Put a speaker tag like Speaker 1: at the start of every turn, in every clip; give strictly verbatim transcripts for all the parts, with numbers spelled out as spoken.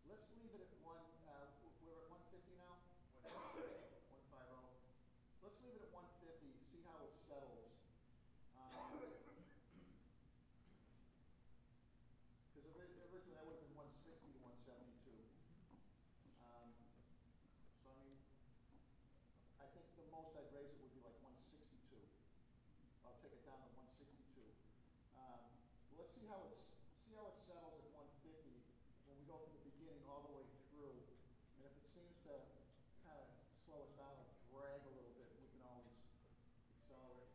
Speaker 1: let's leave it at one, uh, we're at one fifty now? one fifty. Let's leave it at one fifty, see how it settles. Um, Because originally that would have been one sixty to one seventy-two. Um, so I mean, I think the most I'd raise it would be like one sixty-two. I'll take it down to one sixty-two. Um, let's see how it's see how it settles at one fifty when we go from the beginning all the way through. And if it seems to kind of slow us down or drag a little bit, we can always accelerate.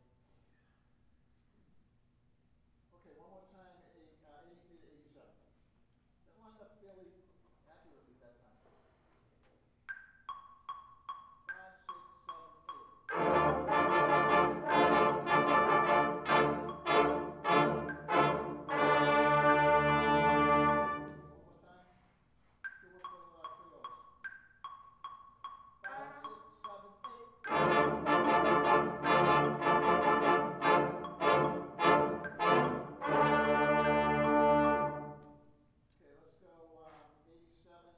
Speaker 1: Okay, one more time, eight, uh, eighty-three to eighty-seven. That lined up fairly accurately that time. Five, six, seven, eight. One more time. Two more little uh, trios. Five, six, seven, eight. Okay, let's go um, eighty-seven.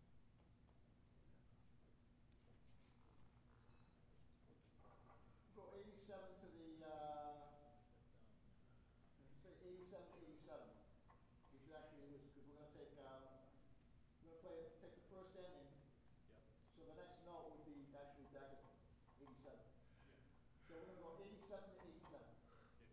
Speaker 1: Go eighty-seven to the, uh, let's say eighty-seven to eighty-seven. We should actually, because we're going to take, um, we're going to play, take the first ending.
Speaker 2: Yep.
Speaker 1: So the next note would be actually back at eighty-seven. So we're going to go eighty-seven to eighty-seven.
Speaker 2: Okay.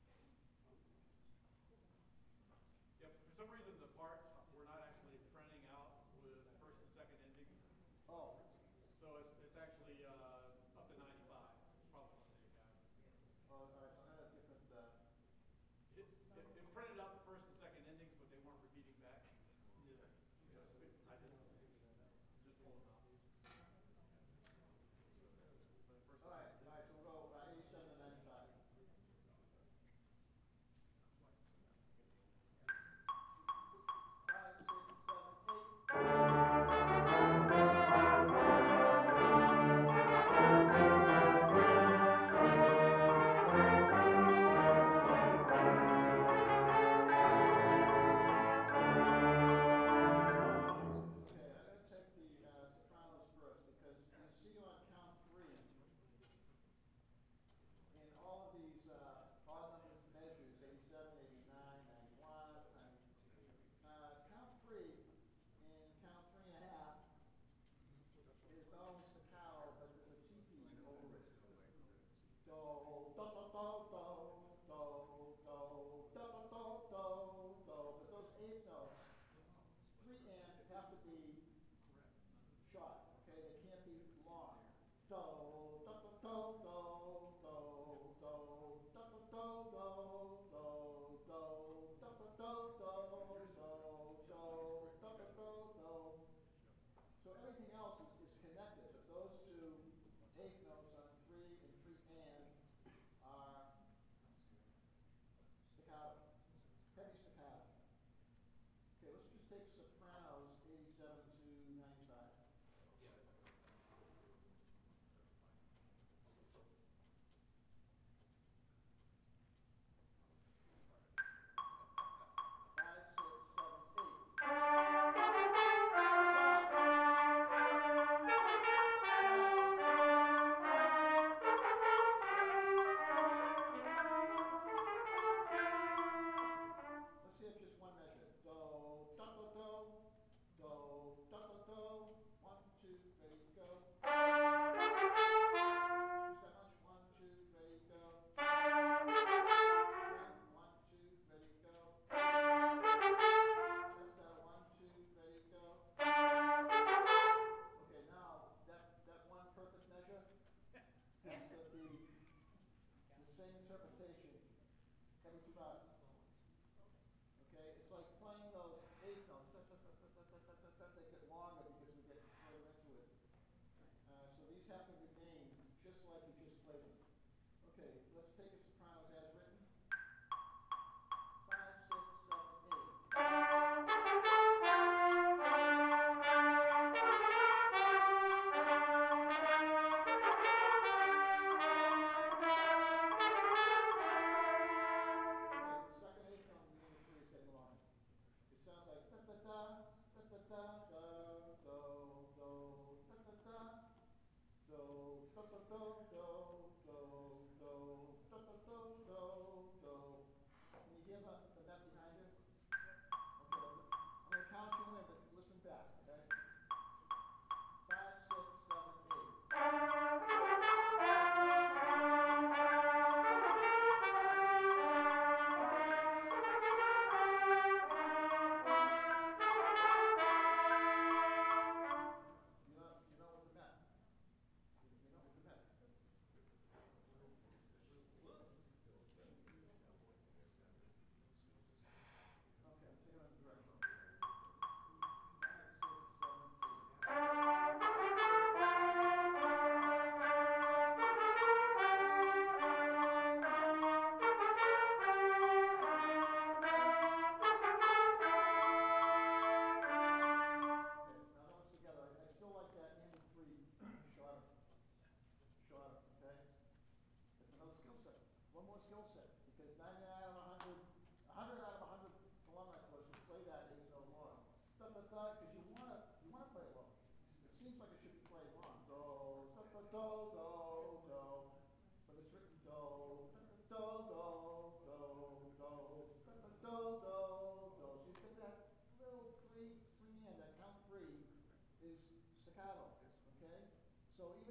Speaker 2: Yep. For some reason, the parts were not actually printing out with first and second endings.
Speaker 1: Oh.
Speaker 2: So it's, it's actually uh, up to ninety-five. It's probably what they got.
Speaker 1: Oh, all right, so I got a different, uh,
Speaker 2: It, it, it printed out the first and second endings, but they weren't repeating back. Yeah. So I just just pulled them out. But first
Speaker 1: all right, all right, so we'll go uh, eighty-seven to ninety-five. Five, six, seven, eight. Okay, I'm going to take the uh, sopranos first because you see on count three, in all of these uh, odd numbered measures, eighty-seven, eighty-nine, ninety-one, ninety, uh, count three, in count three and a half, is no staccato, but there's a T P over it. Do, do, do, do, do, do, do, do, do, do, do, do, because those eighth notes, three and have to be short, okay? They can't be long. Do, do, do, do, do, do, do, do, do, do, do, do, do, do, do, do, do, do, do, do. So everything else is, is connected, but those two eighth notes on three and three and are staccato, heavy staccato. Okay, let's just take sopranos, eighty-seven to ninety-five. Five, six, seven, eight. Let's hear just one measure. Do, do, do, do, do, do, do, do. One, two, ready, go. Choose that much. One, two, ready, go. Again. One, two, ready, go. Just that. One, two, ready, go. Okay, now that that one perfect measure has to be the same interpretation every two bars. Okay, it's like playing those eighth notes. Da, da, da, da, da, da, da, da, they get longer because we get further into it. Uh, so these have to remain just like you just played them. Okay, let's take the sopranos as written. Five, six, seven, eight. Okay, the second eighth note in the unit three is getting longer. It sounds like da da da da da da da skill set, because ninety-nine out of a hundred, a hundred out of a hundred alumni courses play that ace no more. Da da da, because you wanna, you wanna play low. It seems like it should be played long. Do, da da do, do, do. But it's written do, da da do, do, do, do, da da do, do, do. So you get that little three, three hand, that count three is staccato, okay? So even